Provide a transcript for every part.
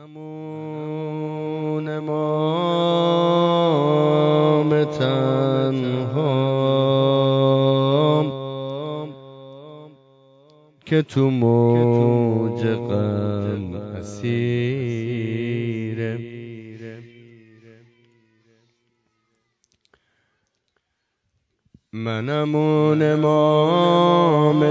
منمون امام تنهام که تو موج غم اسیره. منمون امام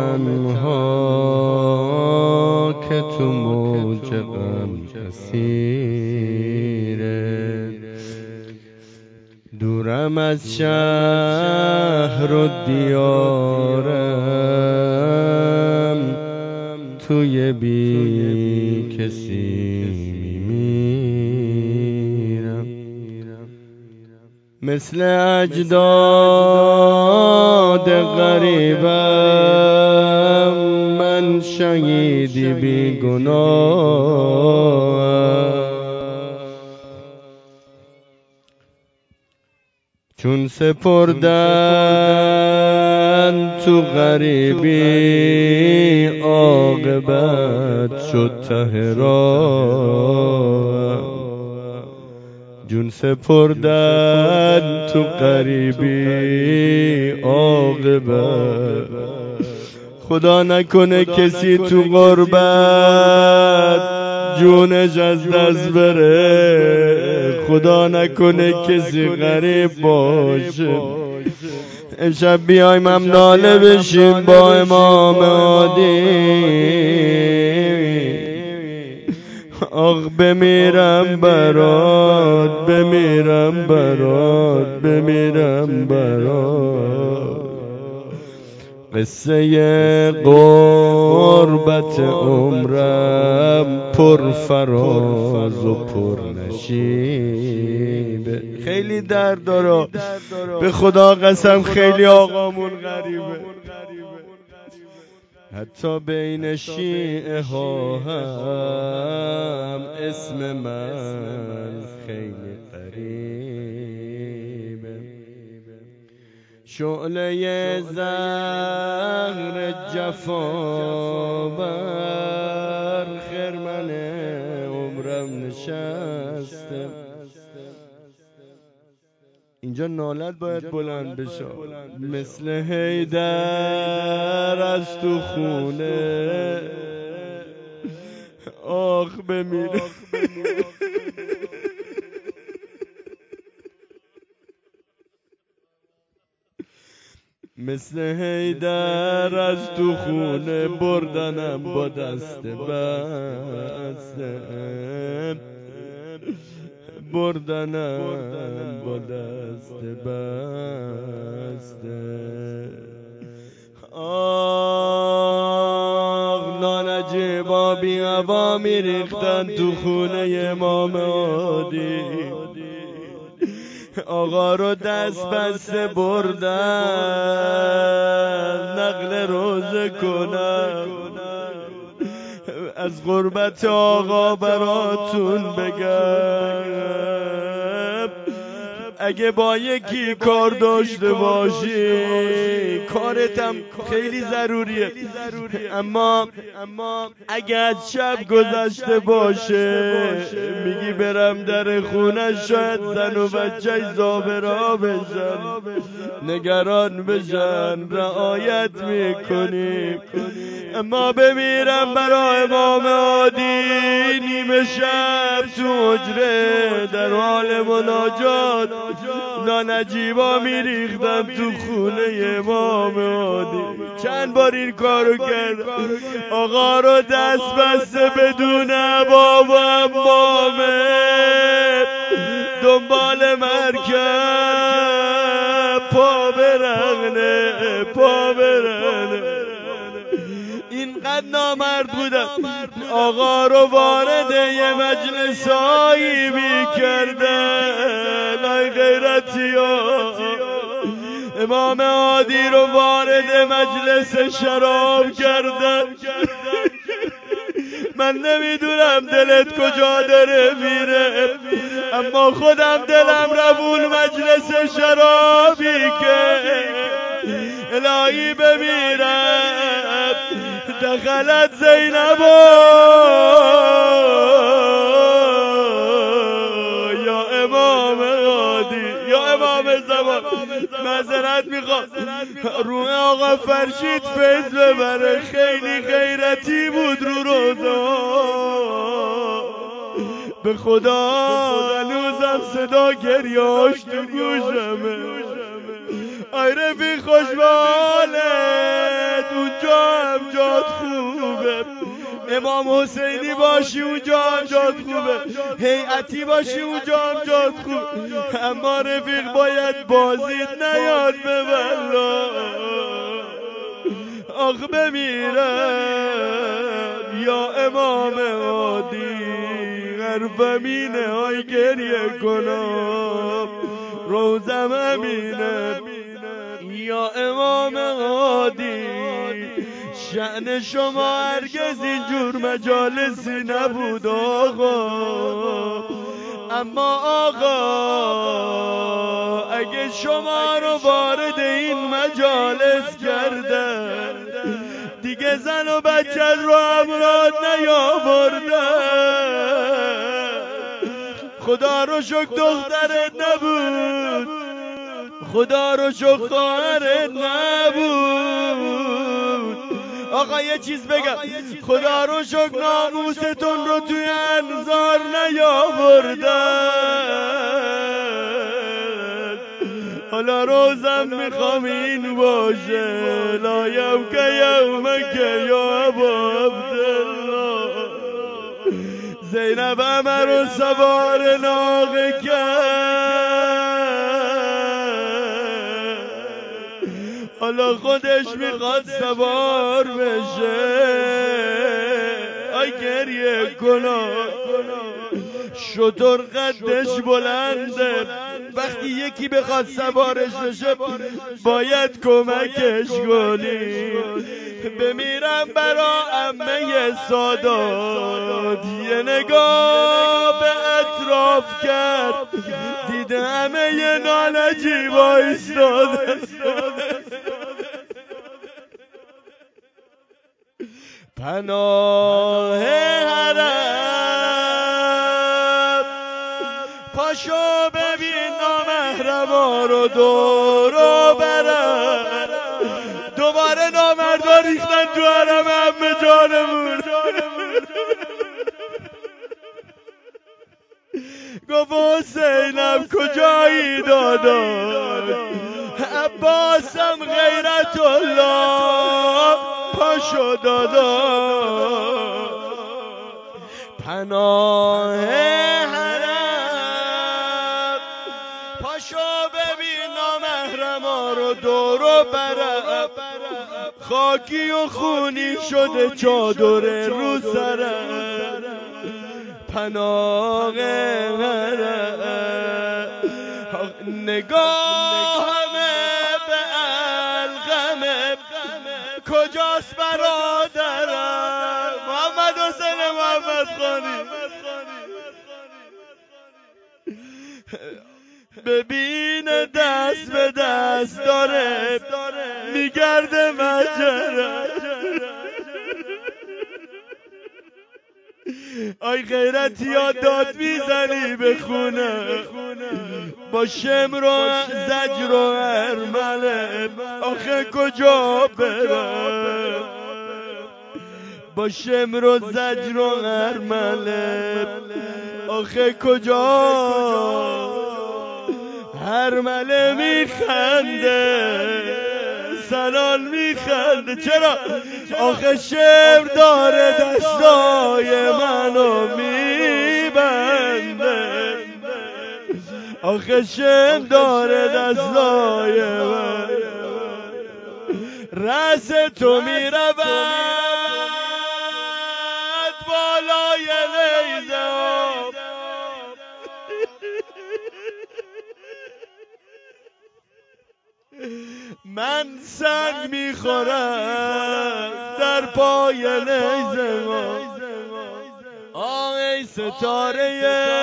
تنها که تو موج غم اسیره. دورم از شهر و دیارم توی بی کسی میمیرم. مثل اجداد غریبم من شهیدی بی گناهم. چون سپردن تو غریبی عاقبت شد ته راهم. جون سپردن تو غریبی عاقبت خدا نکنه کسی تو غربت جونش از دست بره. خدا نکنه کسی غریب باشه. امشب بیایم هم ناله بشیم با امام عادی. آخ بمیرم برات، بمیرم برات، بمیرم برات. قصه غربت عمرم پر فراز و پر نشیبه. خیلی درد داره، به خدا قسم خیلی آقامون غریبه. حتی بین شیعه ها هم اسم من خیلی قریبه. شعله زهر جفا بر خرمن عمرم نشسته. اینجا نالت باید بلند بشه، مثل حیدر از تو خونه. آخ بمیره. مثل حیدر از تو خونه بردنم با دست بسته. بردنم با دست بسته. آه لانجیبا بی هوا میریختن تو خونه امام عادی. آقا رو دست بسته بردن نقل روزه کنن. از غربت آقا براتون بگم اگه با یکی کار داشته باشی کارتم خیلی ضروریه، اما اگه از شب گذشته باشه میگی برم در خونه شاید زن و بچه زابرا بشن نگران بشن رعایت میکنیم. اما بمیرم برای امام عادی نیمه شب تو حجره در حال مناجات لانجیبا میریختم تو خونه امام عادی. چند بار این کارو کرد، آقا رو دست بسته بدون عبا و عمامه دنبال مرکب پا برهنه پا برهنه. اینقدر نامرد بودم آقا رو وارد یه مجلسایی میکردن. ای غیرتی ها، امام عادی رو وارد مجلس شراب کردن. من نمیدونم دلت کجا داره میره، اما خودم دلم رفت مجلس شرابی که الهی بمیرم. دخلت زینب معذرت میخوام روی آقا فرشید فیض ببره، خیلی غیرتی بود رو روزا، به خدا هنوزم صدا گریاش تو گوشمه. آی رفیق خوش به حالت، اونجا هم جات خوبه، امام حسینی باشی اونجا هم جات خوبه، هیئتی باشی اونجا هم جات خوبه، اما رفیق باید بازیت نیاد به بلا. آخ بمیرم یا امام عادی، حرفم اینه آی گریه کنم، روزم امینه یا امام عادی. شأن شما هرگز اینجور مجالسی نبود آقا، اما آقا اگه شما رو وارد این مجالس کردن، دیگه زن و بچه رو همراه نیاوردن. خدا رو شکر دخترت نبود، خدا رو شکر خواهرت نبود. آقا یه چیز بگم، خدا رو شکر ناموستون رو توی انظار نیاوردن. حالا روزم میخوام این باشه، لایم که یومک یا ابا عبدالله. زینب همه رو سوار ناقه کرد، حالا خودش میخواد سوار بشه. آی گریه کنا، شتر قدش بلنده، وقتی یکی بخواد سوارش بشه باید کمکش کنی. بمیرم برا عمه سادات، یه نگاه به اطراف کرد، دیده همه یه نالجی وایستاده. پناه حرم، پاشو ببین نامحرما رو دور و برم. دوباره نامردا ریختن تو حرم عمه جانمون. گفت حسینم کجایی داداش، عباسم غیرت الله، پاشو داداش. پناه حرم، پاشو ببین نامحرما رو دور و برم. خاکی و خونی شده چادر رو سرم، پناه حرم. نگاهمه به الغمه، کجاست برادرم محمد حسین محمد خانی. ببین دست به دست داره میگرده مجره. آی غیرتی ها داد میزنی به خونه، با شمر و زجر و هرمله، آخه کجا برم، با شمر و زجر و هرمله، آخه کجا. هرمله میخنده، سنان میخنده، چرا؟ آخه شمر داره دستای منو میبنده، آخه شمر داره دستای من. رأس تو میرود بالای نیزه، من سنگ میخورم در پای نیزه. آه ای ستاره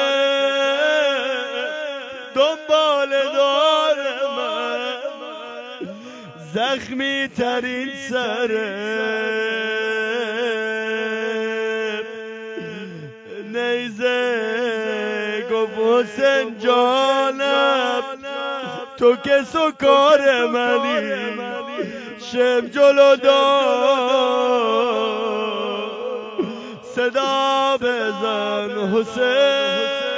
دنبال دار من، زخمی ترین سره نیزه. گفت حسین جانم تو که سکار منی شم جلو دار صدا بزن حسین